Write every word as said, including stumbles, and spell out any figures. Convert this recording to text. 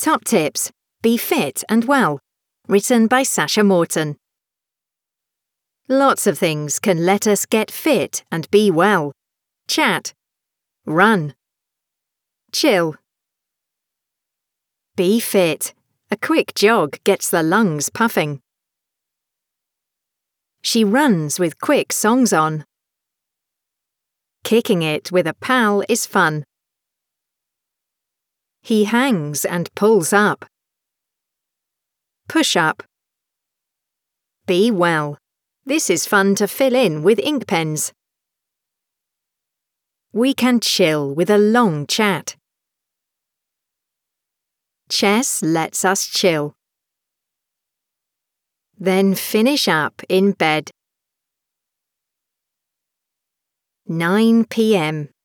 Top Tips. Be fit and well. Written by Sasha Morton. Lots of things can let us get fit and be well. Chat. Run. Chill. Be fit. A quick jog gets the lungs puffing. She runs with quick songs on. Kicking it with a pal is fun. He hangs and pulls up. Push up. Be well. This is fun to fill in with ink pens. We can chill with a long chat. Chess lets us chill. Then finish up in bed. nine p m